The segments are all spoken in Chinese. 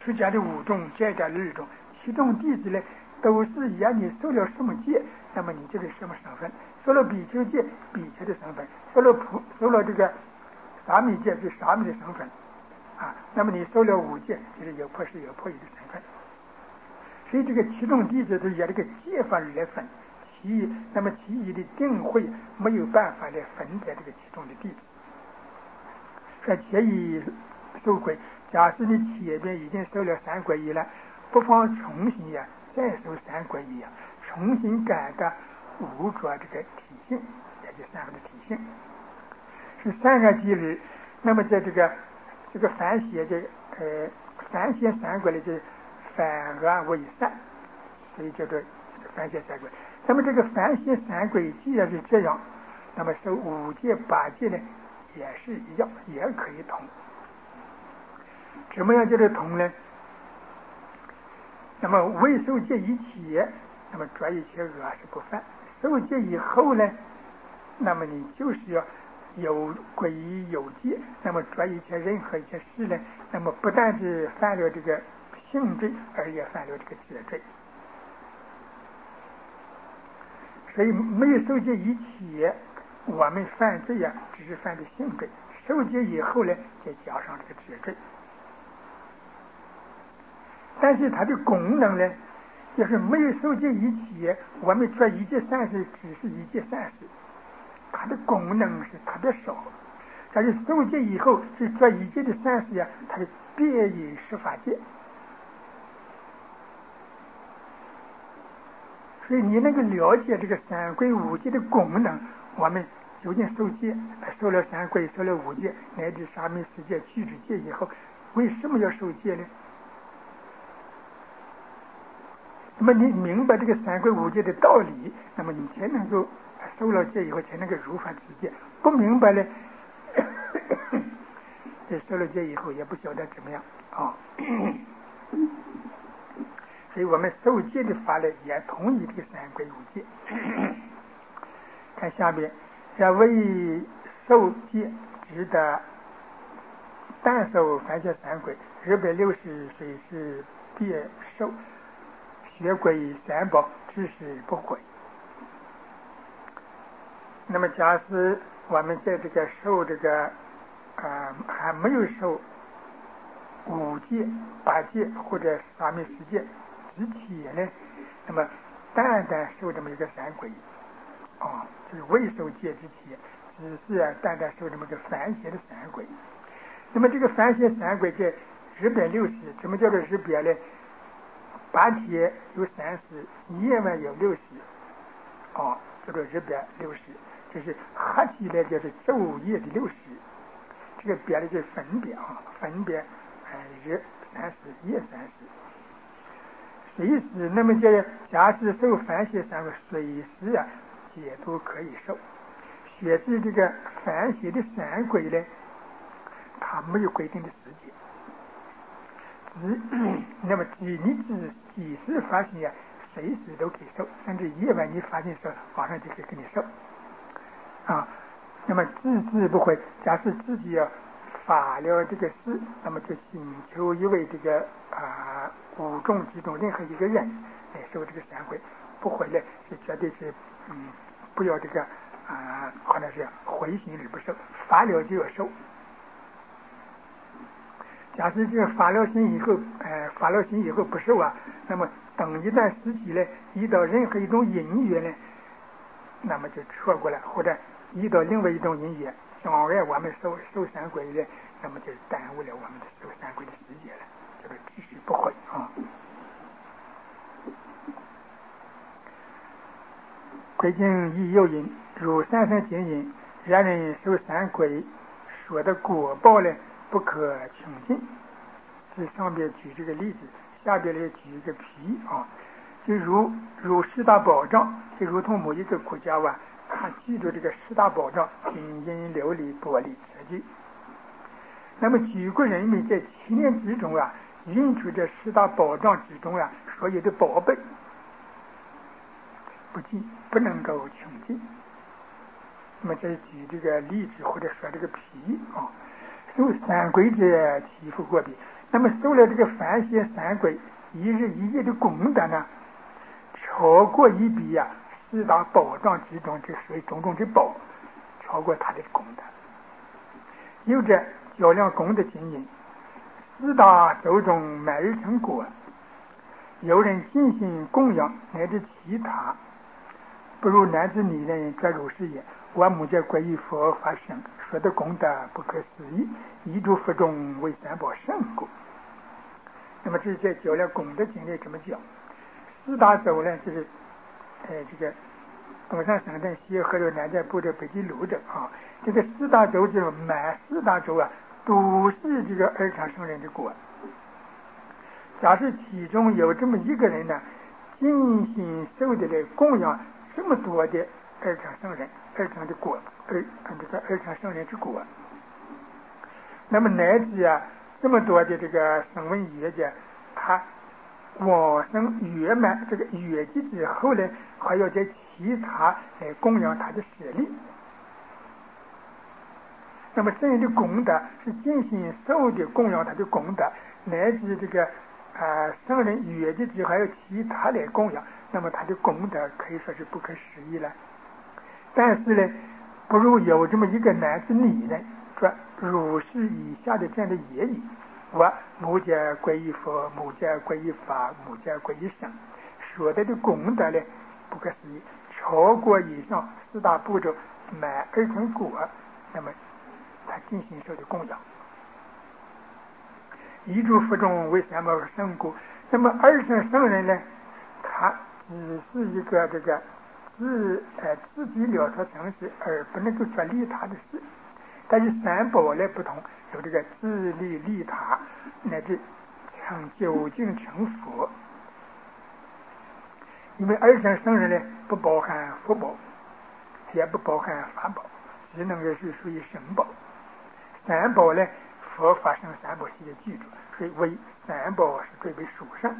出家的五种、戒家的6种，其中弟子呢都是一样，你受了什么戒，那么你就是什么身份。受了比丘戒，比丘的身份；受了这个沙弥戒，是沙弥的身份啊。那么你受了5戒，就是有破士有破夷的身份。所以这个其中弟子都以这个戒法来分，那么其余的定会没有办法来分别这个其中的弟子。说且以受皈，假使你前边已经受了3皈依了，不妨重新再受3皈依重新感到5着这个体性，也就3个的体性，是3个机理。那么在这个反邪反邪3皈呢，就是反恶为善，所以叫做反邪3皈。那么这个反邪3皈既然是这样，那么受5戒8戒呢也是一样，也可以通。怎么样叫做通呢？那么未受戒以前，那么着一切恶是不犯；受戒以后呢，那么你就是要有皈依有戒，那么着一切任何一些事呢，那么不但是犯了这个性罪，而也犯了这个戒罪。所以没有受戒以前，我们犯罪只是犯的性罪；受戒以后呢，再加上这个戒罪。但是它的功能呢，就是没有受戒以前，我们做一件善事只是一件善事，它的功能是特别少。但是受戒以后是做一件的善事它是别于十法界。所以你能够了解这个3皈5戒的功能，我们究竟受戒，受了3皈，受了5戒，乃至沙弥4戒、具足戒以后，为什么要受戒呢？那么你明白这个3皈5戒的道理，那么你才能够受了戒以后才能够如法持戒。不明白呢，受了戒以后也不晓得怎么样所以我们受戒的法呢，也同意这个3皈5戒。看下边，为受戒值得但受凡戒3皈260岁是别受学皈3宝，知识不悔。那么假使我们在这个受这个还没有受5戒8戒或者沙弥10戒之前呢，那么单受这么一个3皈就是未受戒之前，只是单受这么个凡邪的3皈。那么这个凡邪3皈在260，怎么叫做200呢？8天有30，夜晚有60，叫做260，这是合起来就是昼夜的60。这个别的就是分别分别日30，夜30。随时，那么这假使受凡邪3皈，随时也都可以受。显示这个凡邪的3皈呢，它没有规定的时间。那么你几时发现随时都可以受，甚至夜晚你发现说马上就可以给你受那么自不悔。假使自己发了这个誓，那么就请求一位这个5众之中任何一个人来受这个3皈，不悔呢是绝对是不要这个或者是回心而不受，发了就要受。假使这个发了心以后不受那么等一段时期呢，遇到任何一种因缘呢，那么就错过了，或者遇到另外一种因缘障碍我们受3皈呢，那么就耽误了我们的受3皈的时间了，这个知识不悔归经亦又云：如三生经云，然人受3皈所的果报呢，不可穷尽。这上边举这个例子，下边来举一个譬就如4大宝藏，就如同某一个国家他记住这个4大宝藏，金银琉璃玻璃瓷器。那么举国人民在7年之中运出这4大宝藏之中所有的宝贝不尽，不能够穷尽。那么再举这个例子，或者说这个譬受3皈者，其福过彼。 那么受了这个凡邪三鬼一日一夜的功德呢，超过一比呀四大宝藏之中，这属于种种之宝，超过他的功德。有着较量功德经营，四大洲中满而成果，有人尽心供养，乃至其他，不如男子女人这如是也。我目见皈依佛法生，说的功德不可思议，一诸佛中为三宝胜过。那么这些较量功德经里这么讲，四大洲呢，就是这个东山省镇、西河州、南寨部州、北极泸州啊，这个四大洲就是满四大洲啊，都是这个二场圣人的果。假设其中有这么一个人呢，尽心受的来供养这么多的二场圣人、二场的果，这个二场圣人之果，那么乃至啊这么多的这个声闻缘觉，他往生圆满这个圆寂之后呢，还要在其他来供养他的舍利。那么圣人的功德是尽心受的供养他的功德，乃至这个圣人圆寂之后还有其他来供养，那么他的功德可以说是不可思议了。但是呢，不如有这么一个男子女人说如是以下的这样的言语：我目见皈依佛，目见皈依法，目见皈依僧，说的功德呢不可思议，超过以上四大步骤满二乘果，那么他尽心受的供养，一诸佛中为三宝胜过。那么二乘圣人呢，他只是一个这个自己了脱成事，而不能够做利他的事。但是三宝呢不同，有这个自利利他，乃至究竟成佛。因为二乘圣人呢不包含福宝，也不包含法宝，只能够是属于神宝。三宝呢，佛法僧三宝系列记住，所以为三宝是最为殊胜。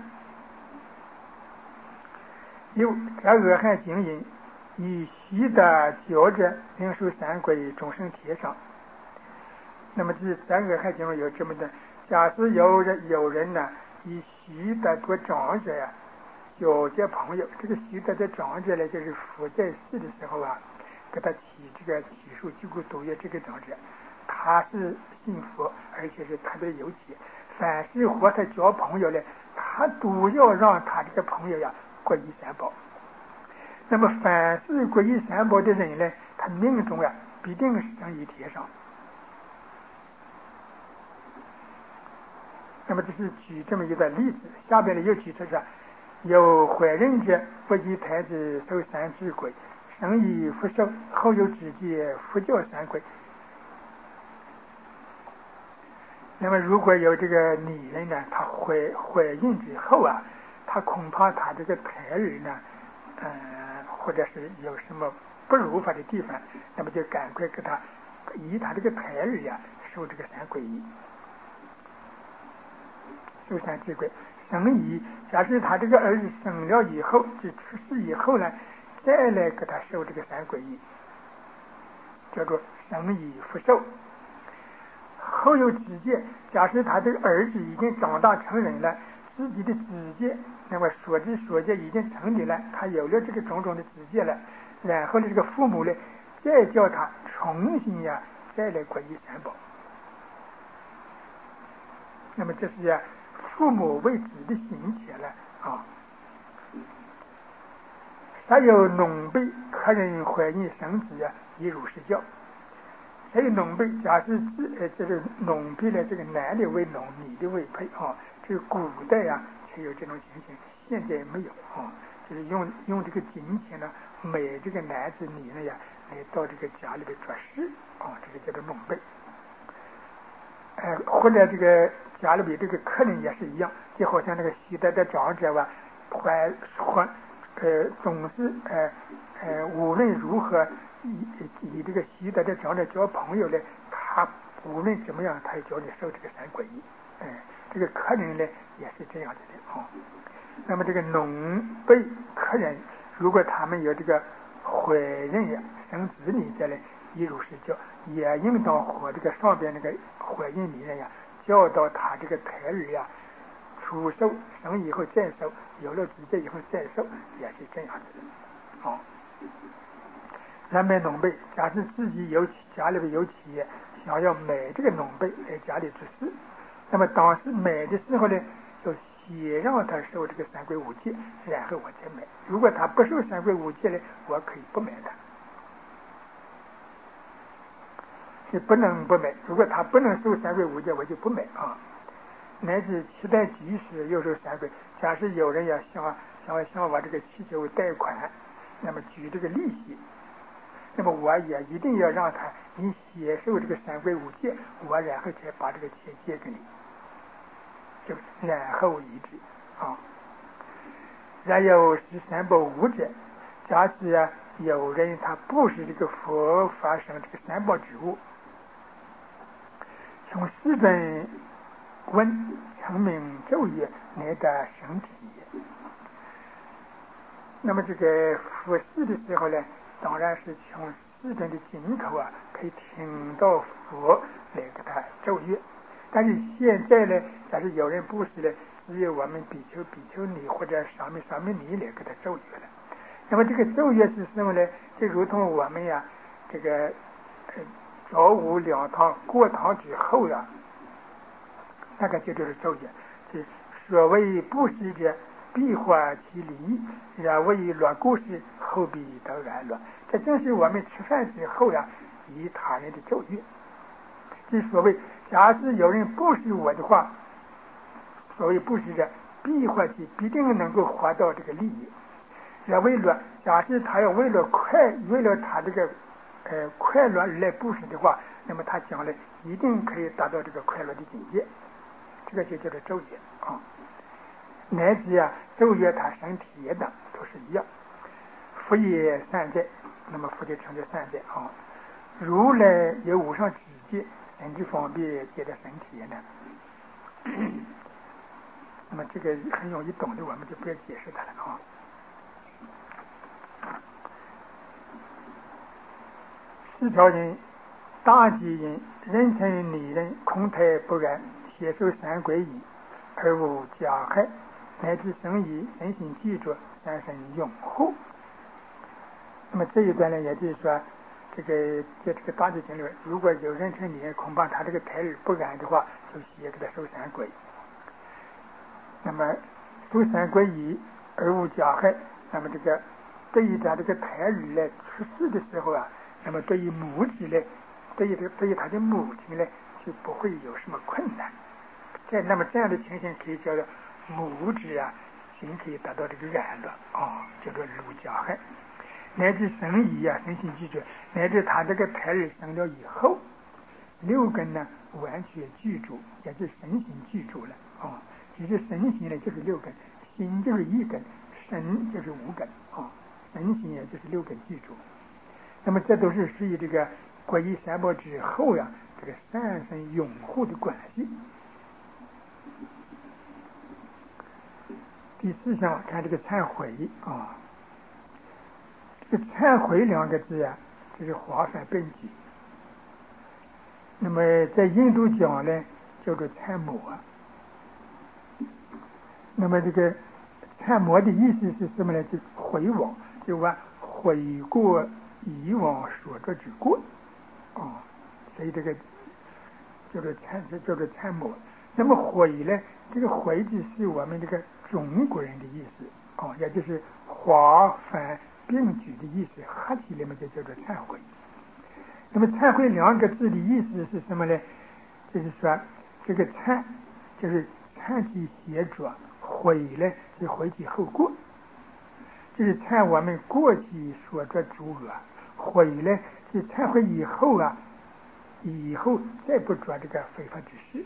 有这阿含经引，以习得教者领受三归终生贴上。那么这三个还经有这么的，假使有人呢，以习得做长者呀，交结朋友，这个习得的长者呢，就是佛在世的时候啊，给他起这个起诉几乎都有这个长者，他是信佛，而且是特别有节，凡是和他交朋友呢，他都要让他这个朋友呀皈依三宝。那么凡是皈依三宝的人呢，他命中啊必定是生于天上。那么这是举这么一个例子，下边呢又举出说，有怀孕者不及胎子受三智鬼，生以福寿，后有直接佛教三鬼。那么如果有这个女人呢，她怀孕之后啊，她恐怕她这个胎儿呢，或者是有什么不如法的地方，那么就赶快给她以她这个胎儿呀受这个三皈依。受三智鬼，生以假设他这个儿子生了以后，就出世以后呢，再来给他受这个三皈依，叫做生以福寿。后有指戒，假设他这个儿子已经长大成人了，自己的指戒，那么所知所见已经成立了，他有了这个种种的指戒了，然后呢，这个父母呢，再叫他重新呀，再来皈依三宝。那么这是呀，父母为子的行切了啊。还有农辈客人怀孕生子呀，亦如是教。还有农辈，假设这个农辈呢，这个男的为农，女的为配啊。这个古代呀才有这种情形，现在没有啊。就是用这个金钱呢买这个男子女的呀，来到这个家里的做事啊，这个叫做农辈。或者这个家里边这个客人也是一样，就好像那个习得的长者吧，总是无论如何以这个习得的长者交朋友呢，他无论怎么样，他也叫你受这个三皈依。这个客人呢也是这样的啊。那么这个农辈客人，如果他们有这个怀孕呀、生子女的呢，亦如是教，也应当和这个上边那个怀孕女人呀教导他这个胎儿呀，出受生以后再受，有了主子以后再受，也是这样子的。咱买农被，假设自己家里边有企业，想要买这个农被来家里做事，那么当时买的时候呢，就先让他受这个三规五戒，然后我再买。如果他不受三规五戒呢，我可以不买他。你不能不买，如果他不能受三规五戒，我就不买啊。乃至期待及时又受三规，假设有人要向我这个祈求贷款，那么举这个利息，那么我也一定要让他你先受这个三规五戒，我然后才把这个钱借给你，就然后一致啊。然有是三宝五者，假使有人他不是这个佛法上这个三宝之物，从四本问成名咒语来的身体。那么这个服侍的时候呢，当然是从四本的经口可以听到佛来给他咒语。但是现在呢，假如有人布施呢，只有我们比丘尼或者沙弥尼来给他咒语了。那么这个咒语是什么呢？就如同我们这个早午两堂过堂之后那个就是咒语，是所谓布施者必获其利，然为乐故事，后必得安乐。这正是我们吃饭之后以他人的咒语。即所谓假使有人布施我的话，所谓布施者必获其，必定能够获到这个利益。然为乐，假使他要为了他这个快乐而来布施的话，那么他将来一定可以达到这个快乐的境界。这个就叫做咒语乃至咒语他身体也等都是一样。福也善在，那么福就成就善在如来有无上直接，人之方便接的身体呢那么这个很容易懂的，我们就不要解释它了四条人大吉人人称拟人空胎不然，接受三归依，而无加害，乃至生意人心记住，三生拥护。那么这一段呢，也就是说，在这个大吉经里面，如果有人称拟人，恐怕他这个胎儿不安的话，就先给他受三归。那么受三归依而无加害，那么对于他这个胎儿来出世的时候那么对于母子呢，对于他的母亲呢，就不会有什么困难。那么这样的情形可以叫做母子心可以达到这个安乐叫做无加害。乃至生意身心记住，乃至他这个胎儿生了以后，六根呢完全记住，也就是身心记住了其实身心呢就是六根，心就是一根，身就是五根身心也就是六根记住。那么这都是属于这个皈依三宝之后这个三生拥护的关系。第四项看这个忏悔这个忏悔两个字这是华梵本句。那么在印度讲呢叫做忏摩。那么这个忏摩的意思是什么呢？就回往，就悔过以往所作之过所以这个叫做忏摩。那么悔呢，这个悔字是我们这个中国人的意思也就是华梵并举的意思，合起来嘛就叫做忏悔。那么忏悔两个字的意思是什么呢？就是说这个忏就是忏其邪浊，悔呢是悔其后过，就是忏我们过去所作诸恶，悔呢是忏悔以后以后再不做这个非法之事，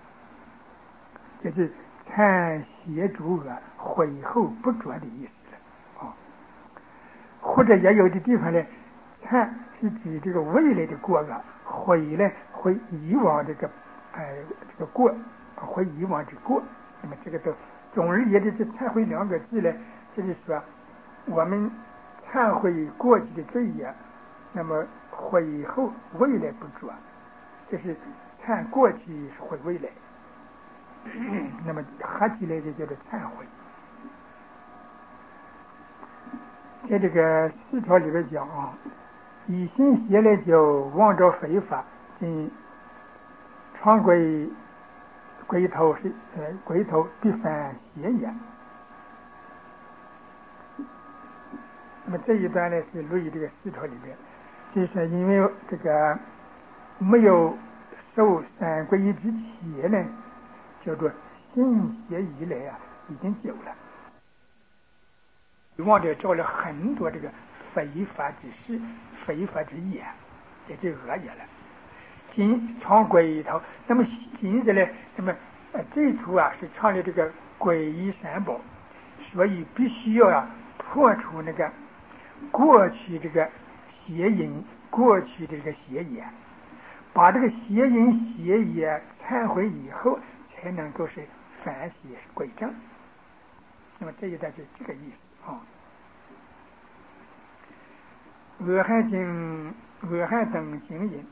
就是忏邪诸恶，悔后不做的意思了或者也有的地方呢，忏是指这个未来的过恶，悔呢会以往这个过，会以往之过。那么这个都总而言之，这忏悔两个字呢，就是说我们忏悔过去的罪业，那么悔以后未来不做，就是忏过去悔未来那么合起来就叫做忏悔。在这个四条里边讲啊，以心邪来就妄着非法，常归头是归头必犯邪也。那么这一段呢是录于这个四条里边，就是因为这个没有受三皈依之前呢，叫做心邪以来啊，已经久了，妄着造了很多这个非法之事、非法之业，也就恶业了。今常归头，那么今日呢，那么最初啊是唱的这个皈依三宝，所以必须要破除那个过去这个邪淫，过去这个邪业，把这个邪淫邪业忏悔以后，才能够是反邪归正。那么这一段是这个意思啊。恶汉等行淫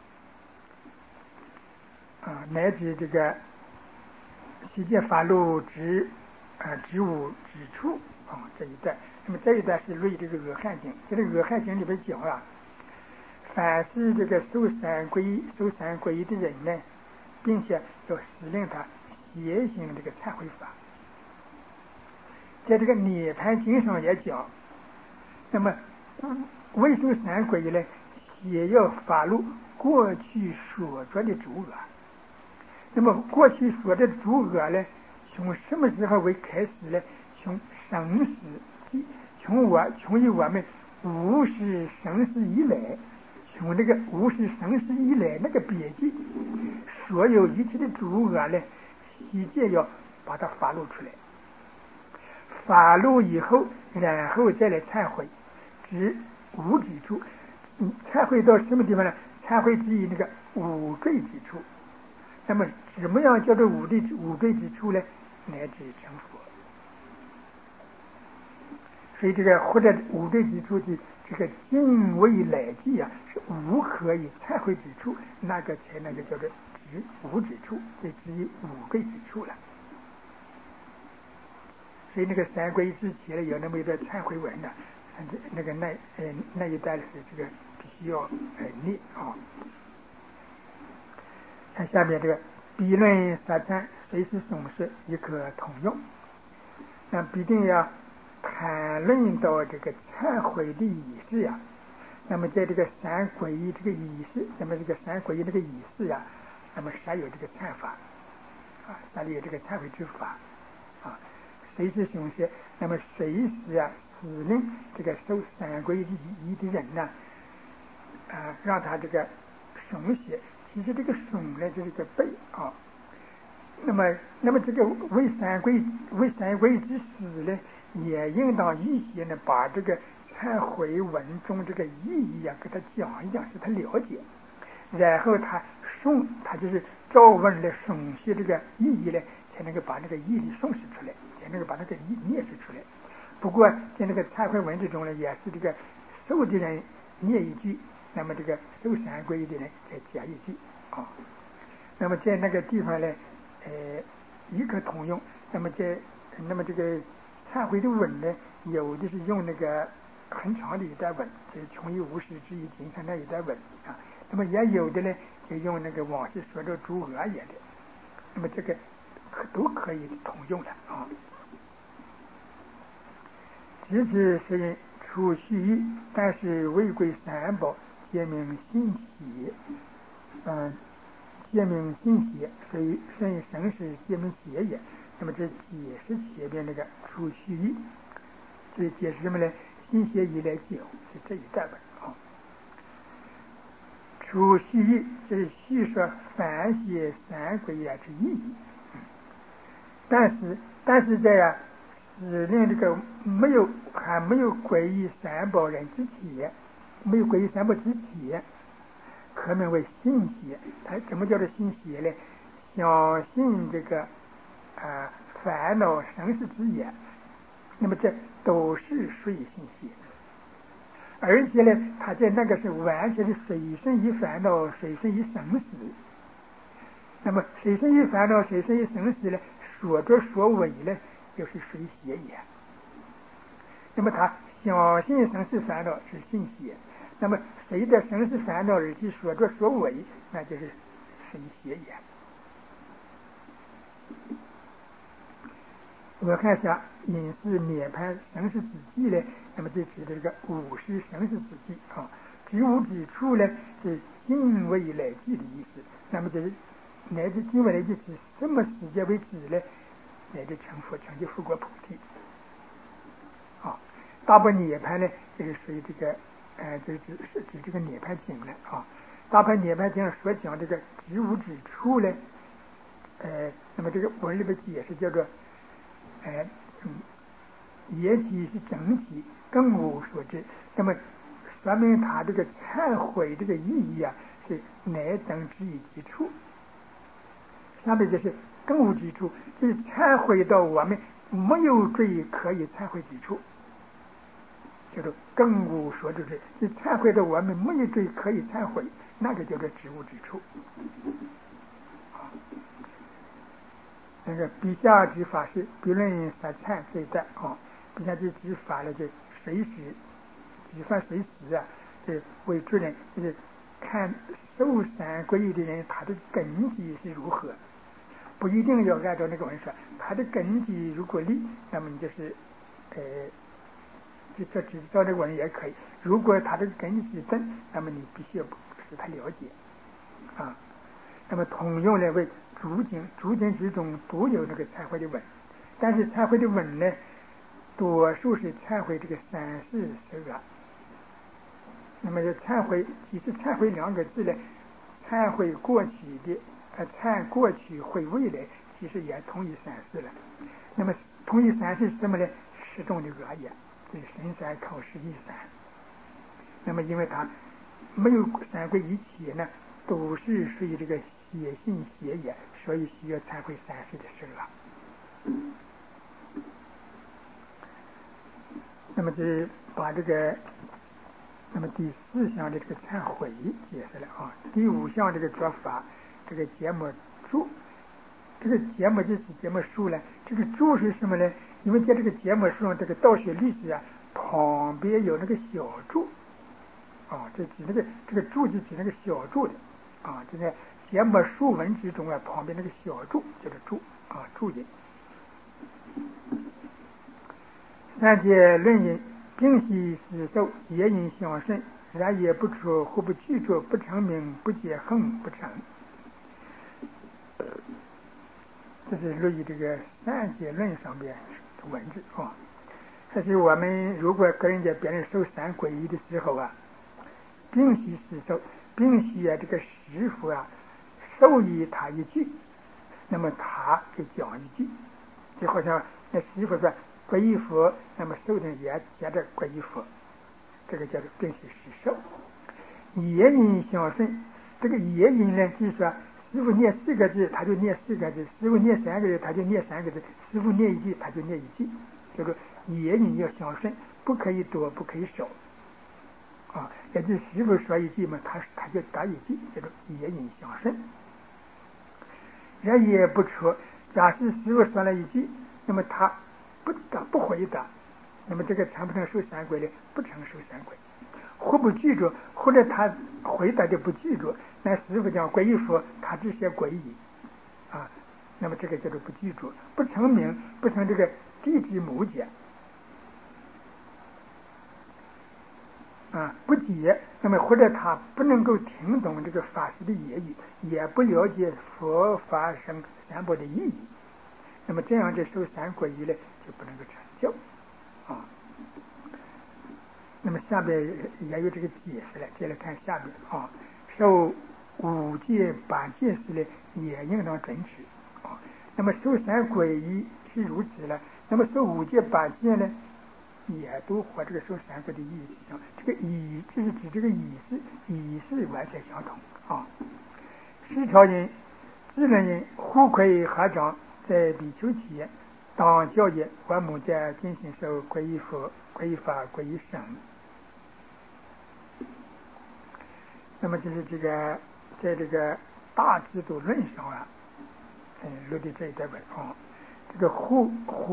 啊，乃至这个世界法路之物之处啊，这一段。那么这一段是论这个恶汉经，在这个恶汉经里边讲啊，凡是这个受三皈依的人呢，并且要使令他邪行这个忏悔法。在这个涅槃经上也讲，那么未受三皈依呢，也要发露过去所做的诸恶。那么过去所做的诸恶呢，从什么时候为开始呢？从生死记，从以我们无始生死以来，从这个无始生死以来那个别记，所有一切的诸恶呢，悉皆要把它发露出来。发露以后，然后再来忏悔，至无之处。忏悔到什么地方呢？忏悔至于那个无罪之处。那么怎么样叫做无罪之处呢？乃至成佛。所以这个或者无罪之处的这个敬畏来记啊，是无可以忏悔之处，那个才那个叫做至无之处，就至于无罪之处了。所以那个三皈依之前呢，有那么一段忏悔文的，那一段是这个必须要念啊。看下面这个必论撒忏，随时诵释，亦可通用。那必定要谈论到这个忏悔的仪式呀。那么在这个三皈依这个仪式，那么这个三皈依这个仪式呀，那么啥有这个忏法啊，啥里有这个忏悔之法啊。随时诵写，那么随时啊，使令这个受三皈依的人呢，让他这个诵写。其实这个诵呢，就是个背啊。那么这个为三皈依之时呢，也应当预先呢，把这个忏悔文中这个意义啊，给他讲一讲，使他了解。然后他就是照文来诵写这个意义呢，才能够把那个义理诵释出来，才能够把那个义念释出来。不过在那个忏悔文之中呢，也是这个受的人念一句，那么这个受三皈依的人再加一句啊。那么在那个地方呢，亦可通用。那么这个忏悔的文呢，有的是用那个很长的一段文，就是穷于无始之一经上那一段文啊。那么也有的呢，就用那个往事说着诸恶业的。那么这个都可以通用的啊。只是是处须臾，但是未归三宝，皆名信邪。皆名信邪，所以生是皆名邪也。那么这解释前边那个处须臾，所以解释什么呢？信邪以来讲是这一段文啊。处须臾就是叙说反写三皈依之意义。但是在使令这个还没有皈依三宝人之前，没有皈依三宝之前，可名为信邪。它怎么叫做信邪呢？相信这个烦恼生死之业，那么这都是属于信邪。而且呢，他在那个是完全的随顺于烦恼，随顺于生死。那么随顺于烦恼，随顺于生死呢， 说着说为呢，就是属于邪也。那么他相信生死烦恼是信邪，那么随着生死烦恼而去说着说为，那就是属于邪也。我看一下隐士涅槃生死之际呢，那么就指的这个五十生死之际啊。知无之处呢，是近未来际的意思。那么就是乃至近未来际是什么时间为止呢？乃至成佛成就佛果菩提。啊，大般涅槃呢，就是属于这个这指这个涅槃经了啊。大般涅槃经所讲这个知无之处呢，那么这个文里边解释叫做业体是整体，更无所知。那么说明他这个忏悔这个意义啊，是乃等之以基础。下面就是更无之处，就是忏悔到我们没有罪可以忏悔之处，叫做更无所知，就忏悔到我们没有罪可以忏悔，那个叫做知无之处。那个笔下之法是别论杀忏罪在啊，笔下之法呢就随时举犯随时啊，就为主人就是看受三皈依的人他的根基是如何，不一定要按照那个文说，他的根基如果立，那么你就是就只照这个文也可以。如果他的根基正，那么你必须要使他了解啊。那么通用呢为诸经之中都有这个忏悔的文，但是忏悔的文呢，多数是忏悔这个三世十恶。那么忏悔，其实忏悔两个字呢，忏悔过去的忏过去悔未来，其实也同意三世了。那么同意三世是什么呢？十种的恶业，就是身三口十意三。那么因为他没有三皈一起呢，都是属于这个邪信邪业，所以需要忏悔三世的事了。那么就把这个，那么第四项的这个忏悔解释了啊。第五项这个做法，这个节目注，这个节目就是节目数呢。这个注是什么呢？因为在这个节目书上，这个道学历史啊，旁边有那个小注啊，这指那个这个注就指那个小注的啊，这个节目书文之中啊，旁边那个小注叫做注啊，注音。三界论因，并悉实受，业因相顺，然也不出，或不具足，不成名，不解横，不成。这是论于这个三界论上面的文字啊。这是我们如果跟人家别人受三皈依的时候啊，并悉实受，并悉啊这个师傅啊授予他一句，那么他就讲一句，就好像那师傅说皈依佛，那么受的也接着皈依佛，这个叫做并悉实受。业因相顺，这个业因呢，就是说师傅念4个字，他就念4个字；师傅念3个字，他就念3个字；师傅念一句，他就念一句。这个业因要相顺，不可以多，不可以少啊。也就是师傅说一句嘛，他就答一句，叫做业因相顺。人也不出，假使师傅说了一句，那么他不回答，那么这个成不成受三皈呢？不成受三皈。或不具足，或者他回答的不具足，那师傅讲皈依佛，他只写皈依啊，那么这个叫做不具足，不成名，不成这个地之母解啊，不解，那么或者他不能够听懂这个法师的言语，也不了解佛法生三宝的意义，那么这样的受三皈依呢，就不能够成就啊。那么下边也有这个解释了，接来看下边啊，受5戒8戒时呢，也应当准持啊。那么受三皈依是如此了，那么受5戒8戒呢，也都和这个受三皈的意义相，这个仪就是指这个仪式完全相同啊。十条人、智能人、互馈合掌，在比丘期当教业，我母在进行受皈依佛、皈依法、皈依僧。那么就是这个在这个大制度论上啊，录的这一段文啊， 这个虎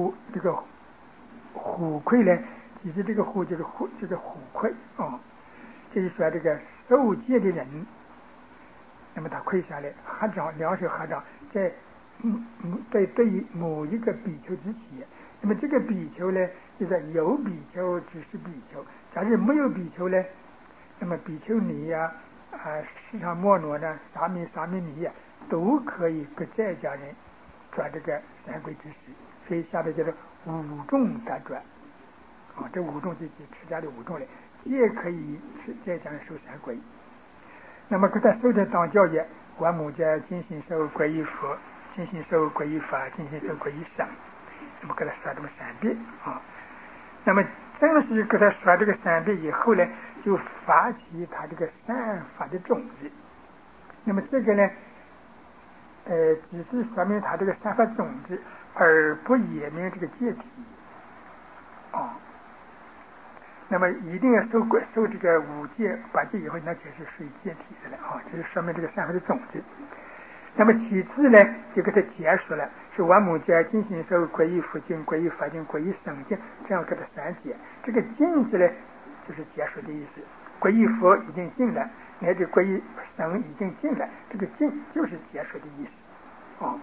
魁呢，其实这个虎就是这个虎魁啊，就是说这个受戒的人，那么他跪下来合掌，两手合掌，在对于某一个比丘之前，那么这个比丘呢，就是有比丘只是比丘，假如没有比丘呢，那么比丘尼呀、释迦摩罗呢、沙弥尼呀，都可以给在家人转这个三皈之时，所以下面叫做五众得转啊，这五众就是持家的五众嘞，也可以在家人受三皈。那么给他受的当教业，我母家精心受皈依佛，精心受皈依法，精心受皈依僧，那么给他说这么3遍啊。那么正是给他说这个3遍以后呢，就发起他这个善法的种子。那么这个呢，只是说明他这个善法种子，而不言明这个戒体啊。那么一定要受这个5戒8戒以后，那就是属于戒体的了啊，这是说明这个善法的种子。那么其次呢，就给他结束了，是我母家精心受皈依佛经、皈依法经、皈依僧经，这样给他3戒。这个经字呢，就是结束的意思。皈依佛已经尽了，乃至皈依僧已经尽了，这个尽就是结束的意思啊。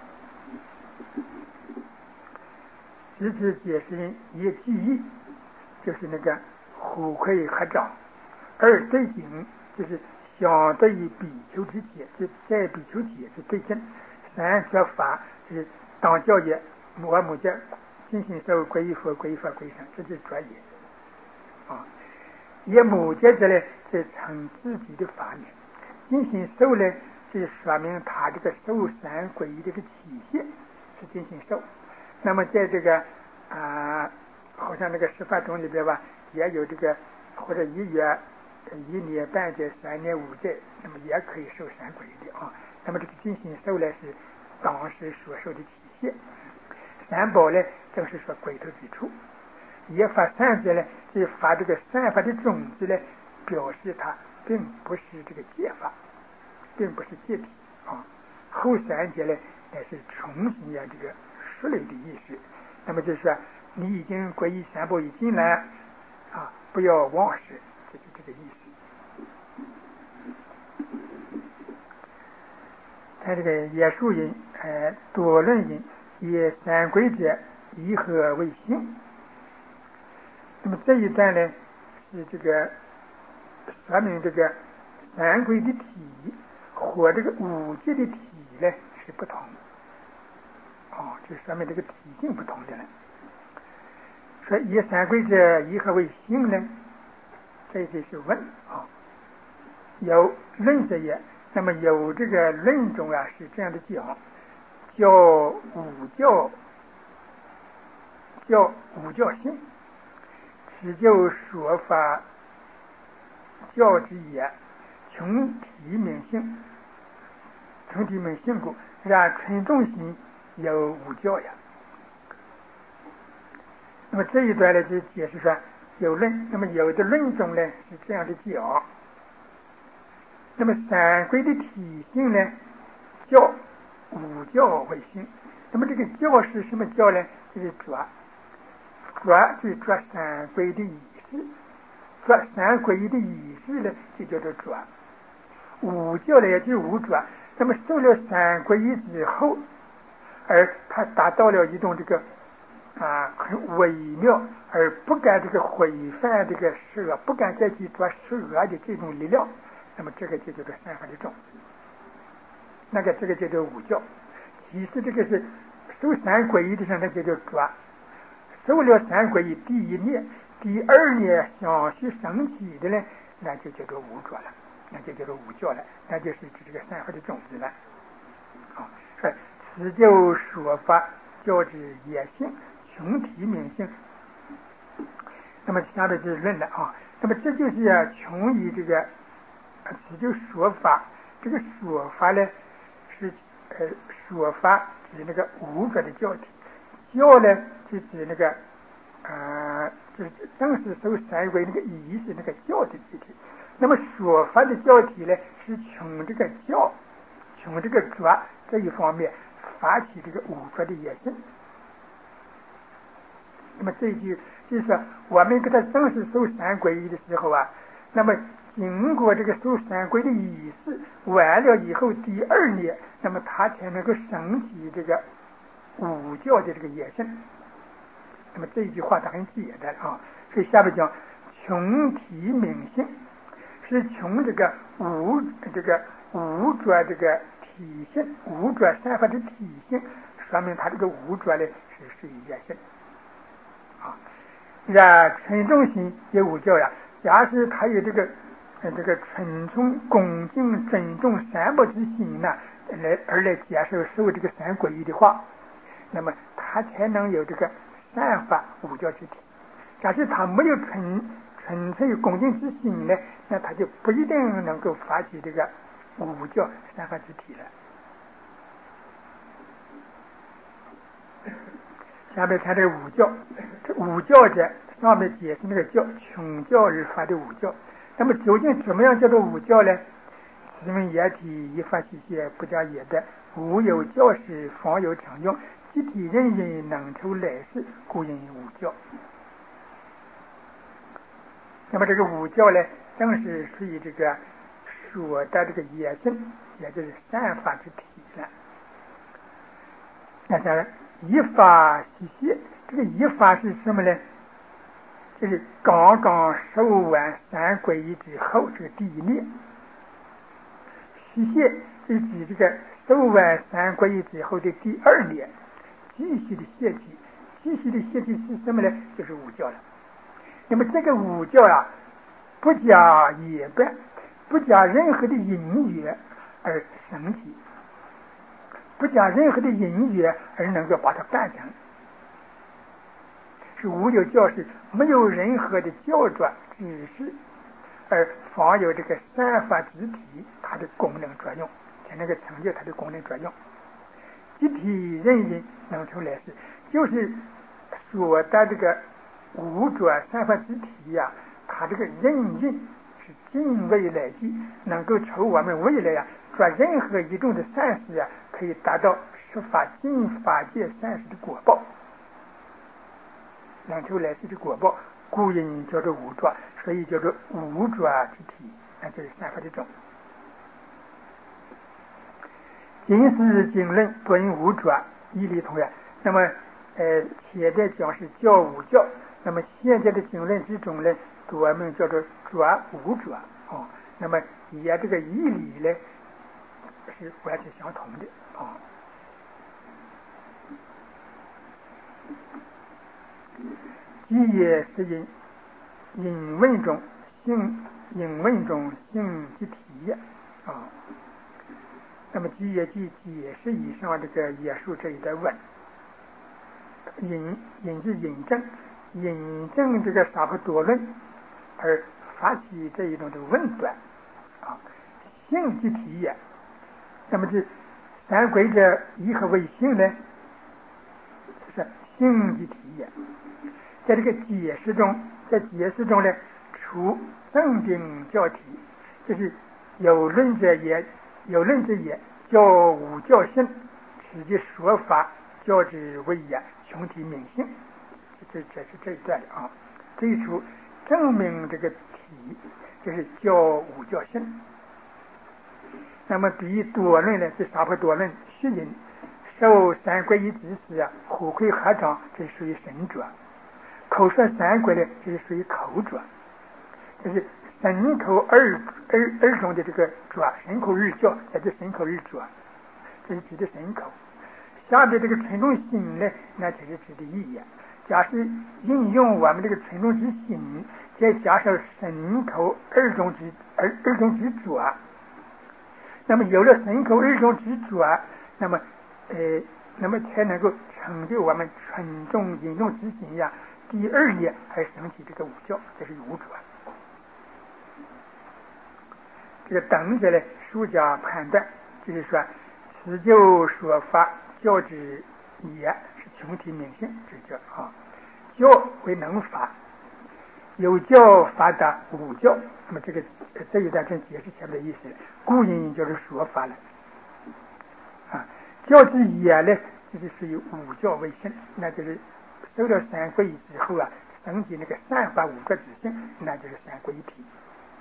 直至解释也记忆，就是那个虎魁合掌，而对境就是相对于比丘之戒，就在比丘戒是对境。3说法就是当教业，我母家精心受皈依佛、皈依法、皈依僧，这就是专业啊。也母家这呢是成自己的法门，精心受呢，就说明他这个受3皈依这个体现是精心受。那么在这个好像那个十法中里边吧，也有这个或者1月、1年半戒、3年5戒，那么也可以受3皈依的啊。那么这个精心受呢，是当时所受的体现。3宝呢，正是说归头之处。也发3戒呢，就发这个善法的种子呢，表示它并不是这个戒法，并不是戒体啊。后3戒呢，乃是重新这个树立的意思。那么就是说，你已经皈依3宝已经了啊，不要忘失，这是这个意思。他这个也述引多论引以3皈者以何为性。那么这一段呢，是这个说明这个3皈的体和这个5戒的体呢是不同哦，就说明这个体性不同的了。说以3皈者以何为性呢？这就是问啊。有论者也，那么有这个论中是这样的讲，叫五教性，只就说法教之也，穷体明性，穷体明性故，然纯众心有5教呀。那么这一段呢，就解释说有论，那么有的论中呢是这样的讲。那么3皈的体性呢，教5教为性。那么这个教是什么教呢？就是着就着3皈的仪式，着3皈的仪式呢，就叫做着。5教呢，也就是5着。那么受了3皈依之后，而他达到了一种这个很微妙而不敢这个毁犯这个十恶，不敢再去做十恶的这种力量，那么这个就叫做善法的种子。那个这个叫做5教。其实这个是受3皈依的上，那就叫着。受了3皈依第1年、第2年相续升起的呢，那就叫做5着了，那就叫做5教了，那就是指这个善法的种子了。说此就说法教之也性，穷体明性。那么下面就是论了啊。那么这就是穷于这个此就说法，这个说法呢是说法指那个5着的教体，教呢就指那个就是正是受3皈那个仪式那个教的具体。那么说法的教体呢，是从这个教，从这个着这一方面发起这个5着的野心那么这一句就是说，我们给他正式受三皈依的时候啊，那么经过这个受三皈的仪式完了以后，第二年，那么他才能够升起这个五教的这个业性。那么这一句话它很简单啊，所以下面讲穷体明性，是从这个五浊这个体性，五浊散发的体性，说明他这个五浊呢是属于业性啊。纯种心也五教呀，假使他有这个纯从恭敬尊重三宝之心呢，来接受这个三皈依的话，那么他才能有这个散发五教之体。假使他没有纯粹恭敬之心呢，那他就不一定能够发起这个五教散发之体了。下面看这个五教，这五教者上面解释那个教，穷教而发的五教。那么究竟怎么样叫做五教呢？此文也体一发细谢，不加也的，无有教师，方有常用，集体人人能抽来世，故应五教。那么这个五教呢，正是属于这个说的这个业性，也就是散发之体了。那当然一发细谢，这个一发是什么呢？就是刚刚受完三皈依之后，这个第一年。细谢是指这个受完三皈依之后的第二年，继续的谢体。继续的谢体是什么呢？就是五教了。那么这个五教啊，不加也办，不加任何的因缘而升起，不加任何的因缘而能够把它办成，是无有教示，没有任何的教转指示，而仿有这个散发之体它的功能作用，才能够成就它的功能作用。集体人人能抽来世，就是说的这个五浊散发之体呀，它这个人人是尽未来际，能够抽我们未来做任何一种的善事可以达到十法尽法界善事的果报，能抽来世的果报，故因叫做五浊，所以叫做五浊之体，那就是散发的种。今世经论论五浊一理同源。那么前在讲是教五教，那么现在的经论之中呢，我们叫做浊五浊啊。那么也这个义理呢是完全相同的啊。即也是引问中性之体也啊。那么即也即解释以上这个耶稣这一段问，引是引证这个沙婆多论而发起这一种的问断啊，性之体也。那么这三皈者以何为性呢？是性之体也。在这个解释中呢，除正定教体，就是有论者也教五教性，此即说法教之谓也，穷体明性。这是这一段的啊。最初证明这个体，就是教五教性。那么比多论呢，是沙婆多论虚因受三皈依之时虎魁合掌，这属于神浊；口说三皈呢，这是属于口浊。就是神口二中的这个浊，神口二教，也就是神口二浊，这是指的神口。下面这个纯种心呢，那就是指的意也。假使应用我们这个纯种之心，再加上神口二中之浊，那么有了神口二中之浊，那么才能够成就我们纯种引用之心第二年还升起这个五教，这是五浊。这个等者呢，书家判断就是说，此就说法教之也是穷体明性之教啊。教为能法，有教法达五教。那么这一段正解释前面的意思，故因就是说法了啊。教之也呢，就是属于五教为性，那就是受受了三皈依之后啊，升起那个善法五浊之性，那就是三皈依体。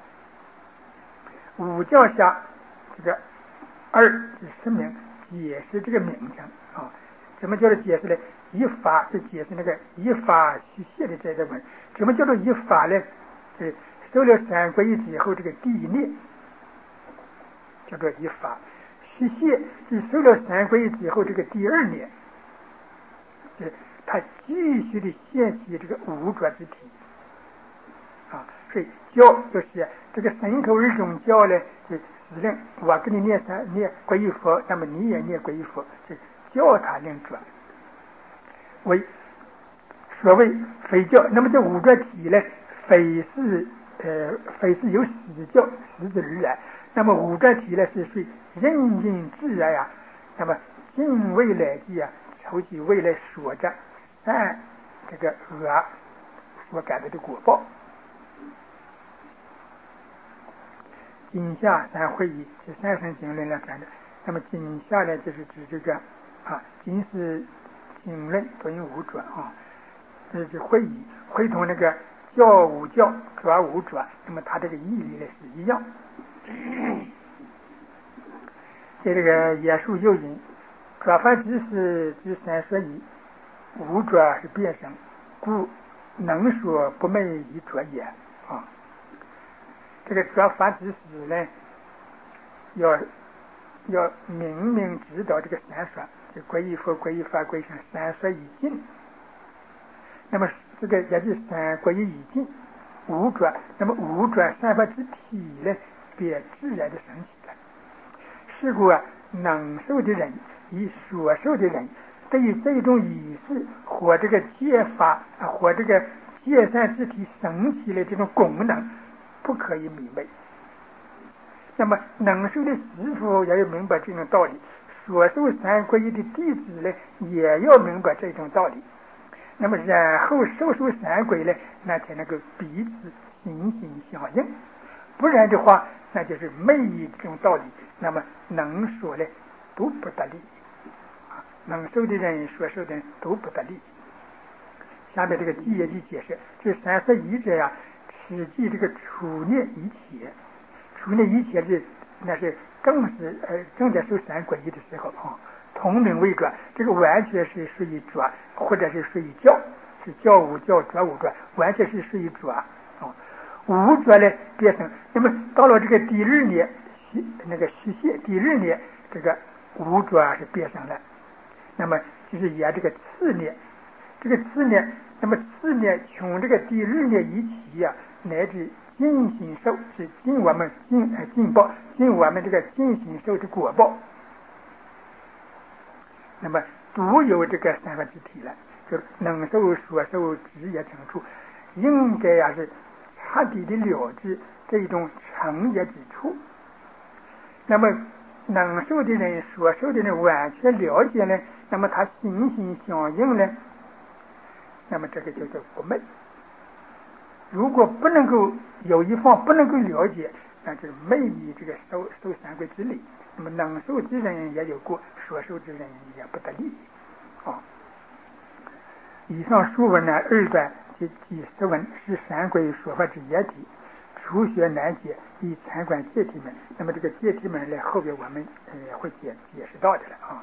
五教下这个二是实名解释这个名称啊。什么叫做解释呢？以法是解释那个以法虚谢的这个文。什么叫做以法呢？是受了三皈依之后，这个第一念叫做以法。虚谢是受了三皈依之后，这个第二念是他继续的现起这个五浊之体啊。所以教就是这个神口二种教呢，是指令我给你念皈依佛，那么你也念皈依佛，是教他念浊为所谓非教。那么这五浊体呢，非是由实教实质而来。那么五浊体呢，是属于人因自然呀。那么尽未来际啊，抽起未来所着善这个恶所感的果报。今下三会议是三圣经论来讲的。那么今下呢，就是指这个啊，今是经论对应五浊啊，这是会议会同那个教五教浊五浊，那么它这个义理呢是一样。在这个耶稣又引浊凡之事之三说一，五浊是变生，故能说不昧以浊也啊。这个浊凡之事呢，要明明知道这个三说，这皈依佛、皈依法、皈依僧三说已尽。那么这个也就是三皈依已尽，五浊，那么五浊三法之体呢，便自然的升起了。是故啊，能受的人与所受的人，对于这种仪式或这个戒法或这个戒善之体升起的这种功能，不可以迷昧。那么能受的师父也要明白这种道理，所受三皈依的弟子呢，也要明白这种道理。那么然后受三皈呢，那才能够彼此心心相应。不然的话，那就是昧于这种道理，那么能说呢都不得利啊，能受的人所受的人都不得利。下面这个第一句解释，这三说一者呀，实际这个处念一切，处念一切是那是正在受三皈依的时候啊，同名为浊，这个完全是属于浊，或者是属于教，是教五教浊五浊，完全是属于浊啊。五浊呢变成，那么到了这个第二年那个虚谢，第二年这个五浊是变成了，那么就是沿这个次年，这个次年，那么次年从这个第二年一起啊，乃至尽心受，是尽我们尽报，尽我们这个尽心受的果报。那么独有这个三法之体了，就是能受所受职业成处，应该呀是彻底的了知这一种成业之处。那么能受的人所受的人完全了解呢，那么他心心相应呢，那么这个就叫不昧。如果不能够有一方不能够了解，那就是昧于这个受三皈之理。那么能受之人也有过，所受之人也不得利啊。以上书文呢二段及10文是三皈说法之一体，初学难解，以参观戒体门。那么这个戒体门呢，后边我们会解释到的了啊。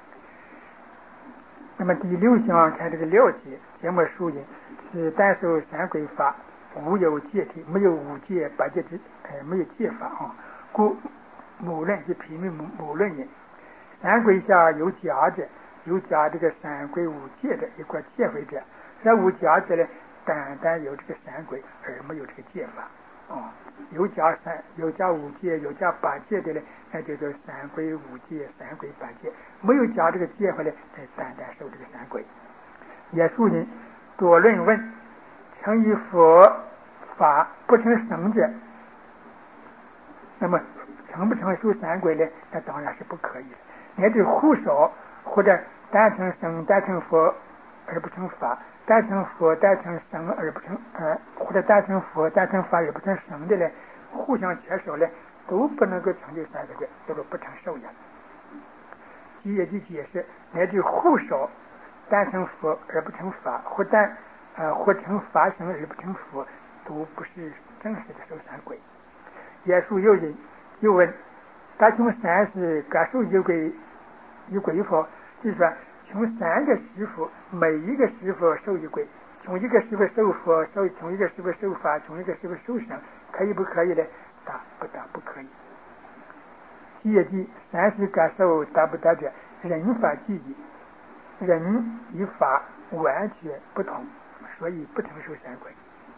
那么第6项看这个了解，节目书引是单受三皈法，无有戒体，没有五戒八戒之没有戒法啊。故母论是平民母论也。三皈下有假者，有假这个三皈五戒的一块戒会者，这无假者呢，单有这个三皈而没有这个戒法啊。有假五戒，有假八戒的呢，那就叫三皈五戒、三皈八戒。没有假这个戒法呢，才单受这个三皈。也说呢，多论问，成于佛法不成僧者，那么成不成受三皈呢？那当然是不可以的。乃至护少或者单成僧单成佛而不成法，单成佛单成僧而不成或者单成佛单成法而不成僧的呢，互相缺少呢，都不能够成就三皈，叫做不成受也。也就解释乃至护少单成佛而不成法，或成法身而不成佛，都不是正式的受三皈。耶稣有人又问：他从三世各受一皈佛？就是说从3个师父，每一个师父受一皈，从一个师父受佛，从一个师父受法，从一个师父受生，可以不可以呢？答不可以。戒记3世各受得不得者，人法记忆，人与法完全不同，所以不承受三皈。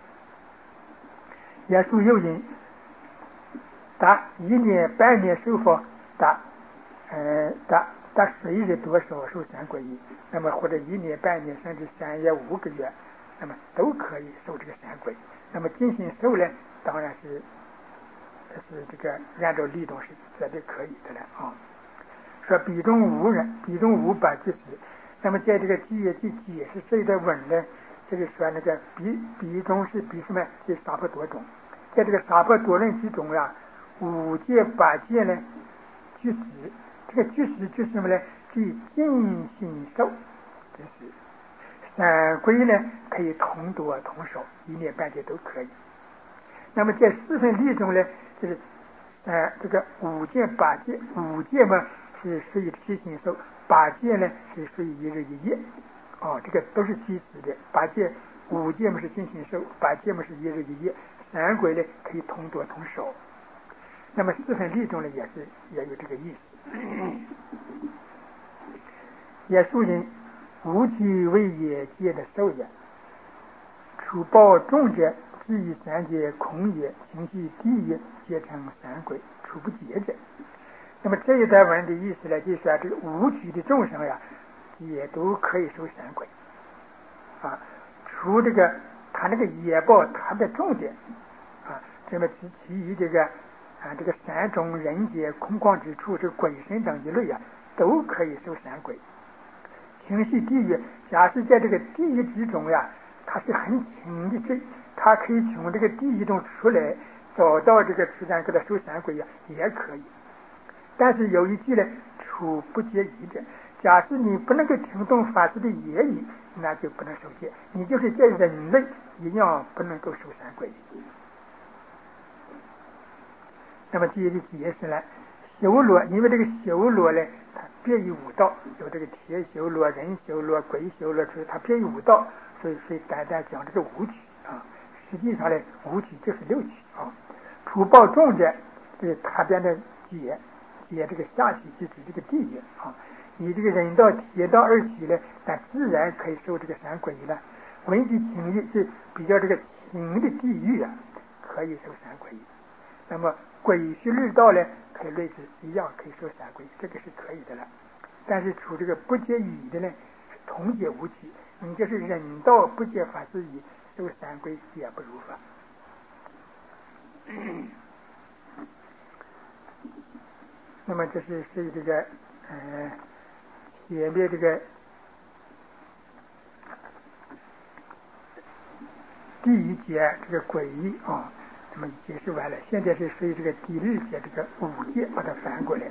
耶稣有人答1年半年受佛，答随日多少受三皈依，那么或者1年半年甚至3月5个月，那么都可以受这个三皈。那么进行受呢，当然是这个按照律动是绝对可以的了啊。说比中无把即时，那么在这个解释这一段文呢，这个说那个比中是比什么？是沙婆多种，在这个沙婆多论之中啊，5戒8戒呢具实，这个具实就是什么呢？即尽心受，就是三皈呢可以同多同少，1年半戒都可以。那么在4分律中呢，就是这个5戒8戒，5戒嘛是属于七心受，8戒呢是属于1日1夜，这个都是即时的。5戒嘛是尽心受，8戒嘛是1日1夜，三皈呢可以同多同少。那么4分律中呢也有这个意思。耶稣人无其为也戒的受也，除报众者至于3界空也，行系地也，皆成三皈，除不戒者。那么这一段文的意思呢，就是说这个无取的众生呀，也都可以受三皈除这个他那个业报他的重点这么其余这个3种人界空旷之处，这鬼神等一类都可以受三皈。行系地狱，假使在这个地狱之中他是很轻的罪，他可以从这个地狱中出来，找到这个出山给他受三皈也可以。但是有一句呢，除不戒疑者，假使你不能够听懂法师的言语，那就不能受戒，你就是在人类一样不能够受三皈。那么接着解释了修罗，因为这个修罗呢，它别于五道，有这个铁修罗、人修罗、鬼修罗，所以它别于五道，所以单讲这个五取实际上呢，五取就是6取除报众者，他边的解这个下取就指这个地狱以这个人道、铁道2取呢，但自然可以受这个三皈依了。文及轻欲是比较这个轻的地狱可以受三皈依。那么鬼虚日道呢，可以类似一样可以受三皈，这个是可以的了。但是除这个不解语的呢，是同解无取，你就是人道不解法师语，受三皈也不如法。那么这是属于这个前面这个第一节这个诡异那么解释完了，现在是属于这个第2节这个5戒，把它翻过来。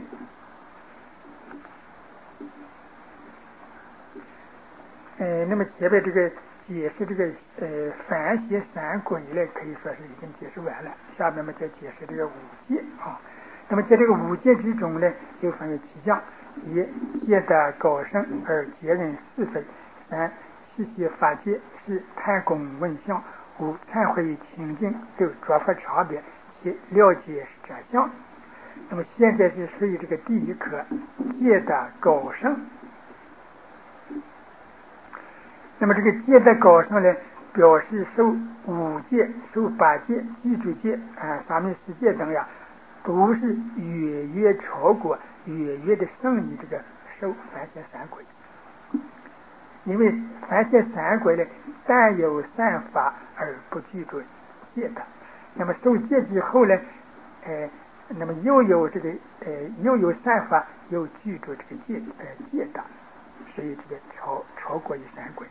那么前面这个解释这个凡邪三皈呢，可以说是已经解释完了。下面嘛再解释这个5戒那么在这个5戒之中呢，又分为7项：一、戒得高胜而戒人是非；三、细细法界；四、探功问相；五、忏悔清净；六、着法差别；七、了解实相。那么现在是属于这个第1课，戒得高胜。那么这个戒得高胜呢，表示受5戒、受8戒、记住戒沙弥10戒等都是远远超过远远的胜于这个受凡邪三皈。因为凡邪三皈呢，但有善法而不具足戒得。那么受戒之后呢，那么又有善法，又具足这个戒得，所以这个超过于三皈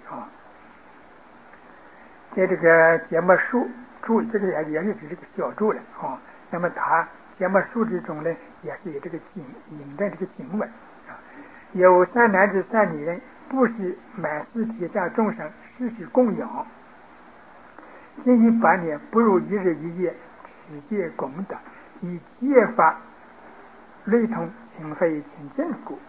在这个节目书注，这个也是指这个小注了那么它节目书之中呢，也是有这个引的这个经文有3男子3女人， 不是满世天下众生世世供养，今以8年不如一日一夜持戒功德，以戒法类同情非清净故。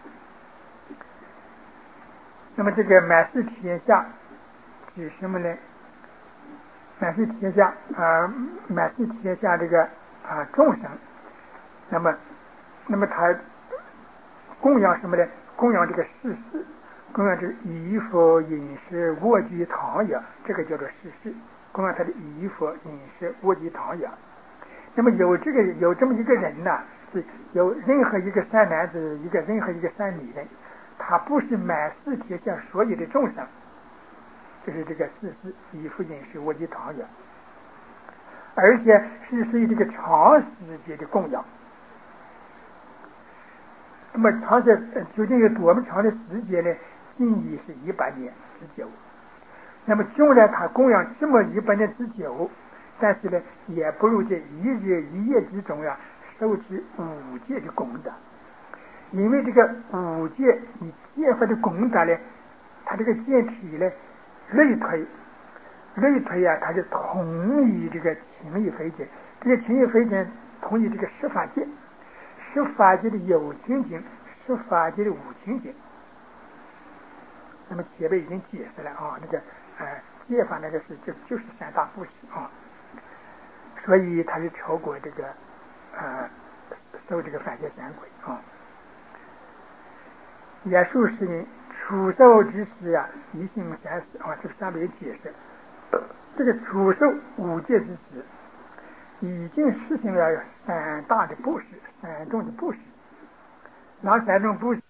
那么这个满世天下指什么呢？满世天下满世天下这个众生，那么他供养什么呢？供养这个世事，供养这个衣服饮食卧具躺卧，这个叫做世事。供养他的衣服饮食卧具躺卧。那么有这么一个人呢，是有任何一个善男子，任何一个善女人，他不是满世天下所有的众生，就是这个世事衣服饮食卧具躺卧，而且是属于这个长时间的供养。那么长时究竟有多么长的时间呢？尽亦是100年之久。那么纵然他供养这么100年之久，但是呢，也不如这一日一夜之中受持5戒的功德。因为这个5戒你戒法的功德呢，它这个戒体呢类推它是同于这个情义非戒。这个情义非戒同于这个十法界。十法界的有情境，十法界的无情境。那么前面已经解释了那个戒法那个就是3大布施所以他是超过这个受这个反戒三鬼也数是人处受之时一心3事这个下面有解释。这个处受5戒之时，已经实行了3大的布施，3种的布施。哪3种布施？